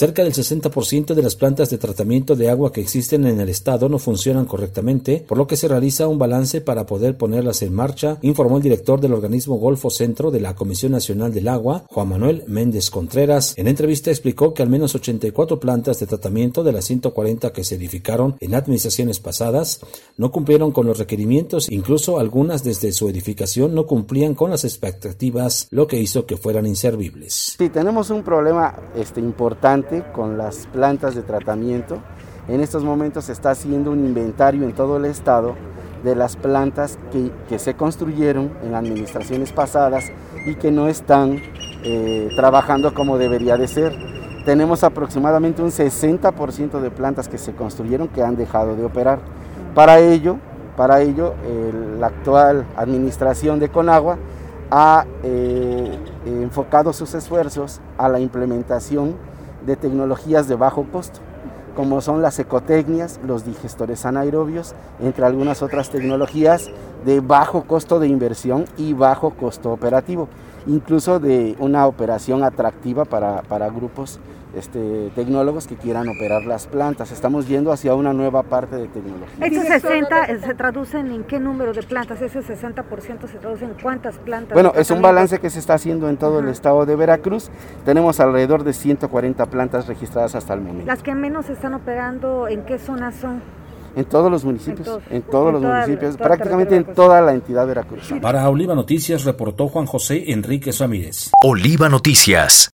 Cerca del 60% de las plantas de tratamiento de agua que existen en el estado no funcionan correctamente, por lo que se realiza un balance para poder ponerlas en marcha, informó el director del organismo Golfo Centro de la Comisión Nacional del Agua, Juan Manuel Méndez Contreras. En entrevista explicó que al menos 84 plantas de tratamiento de las 140 que se edificaron en administraciones pasadas no cumplieron con los requerimientos, incluso algunas desde su edificación no cumplían con las expectativas, lo que hizo que fueran inservibles. Sí, tenemos un problema importante con las plantas de tratamiento. En estos momentos se está haciendo un inventario en todo el estado de las plantas que se construyeron en administraciones pasadas y que no están trabajando como debería de ser. Tenemos aproximadamente un 60% de plantas que se construyeron que han dejado de operar. Para ello, la actual administración de Conagua ha enfocado sus esfuerzos a la implementación de tecnologías de bajo costo, como son las ecotecnias, los digestores anaerobios, entre algunas otras tecnologías de bajo costo de inversión y bajo costo operativo, incluso de una operación atractiva para grupos tecnólogos que quieran operar las plantas. Estamos yendo hacia una nueva parte de tecnología. ¿Ese 60 se traducen en qué número de plantas? ¿Ese 60% se traduce en cuántas plantas? Bueno, es un balance que se está haciendo en todo el estado de Veracruz. Tenemos alrededor de 140 plantas registradas hasta el momento. ¿Las que menos están operando, en qué zonas son? En todos los municipios, prácticamente en toda la entidad veracruzana. Para Oliva Noticias reportó Juan José Enríquez Ramírez. Oliva Noticias.